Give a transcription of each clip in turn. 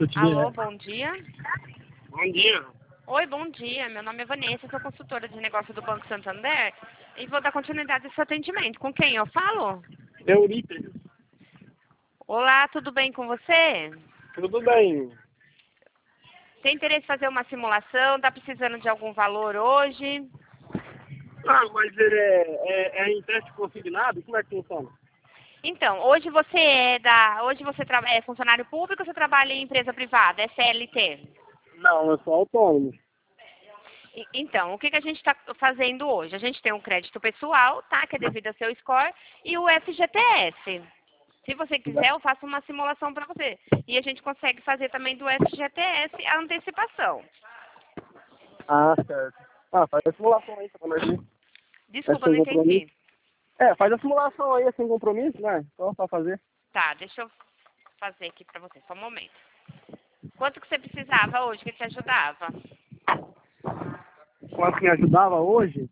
Se eu tiver... Alô, bom dia. Bom dia. Oi, bom dia. Meu nome é Vanessa, sou consultora de negócio do Banco Santander e vou dar continuidade ao seu atendimento. Com quem eu falo? Euripe. Olá, tudo bem com você? Tudo bem? Tem interesse em fazer uma simulação? Está precisando de algum valor hoje? Ah, mas ele é em teste consignado? Como é que funciona? Então, hoje você é funcionário público ou você trabalha em empresa privada? É CLT? Não, eu sou autônomo. Então, o que a gente está fazendo hoje? A gente tem um crédito pessoal, tá? Que é devido ao seu score, e o FGTS. Se você quiser, eu faço uma simulação para você. E a gente consegue fazer também do FGTS a antecipação. Ah, certo. Ah, faz a simulação aí, pra nós ver. Desculpa, Sem não compromisso. entendi. Faz a simulação aí, sem compromisso, né? Só pra fazer. Tá, deixa eu fazer aqui para você, só um momento. Quanto que você precisava hoje que te ajudava? Quanto me ajudava hoje?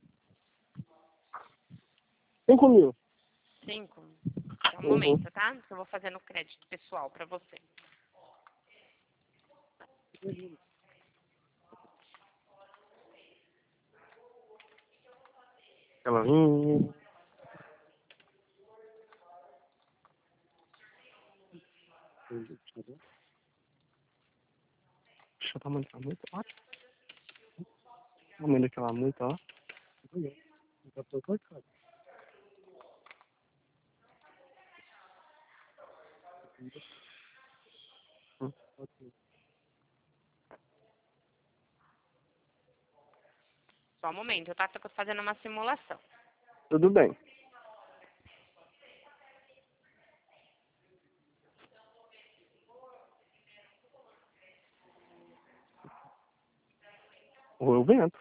5.000. 5. Só um momento, tá? Que eu vou fazer no crédito pessoal para você. Ela... Deixa eu tamanho daquela multa, ó. O tamanho daquela multa, ó. Só um momento, tá? Tô fazendo uma simulação. Tudo bem. Ou eu vento.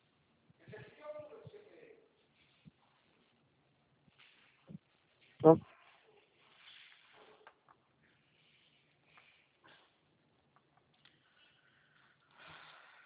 Ó.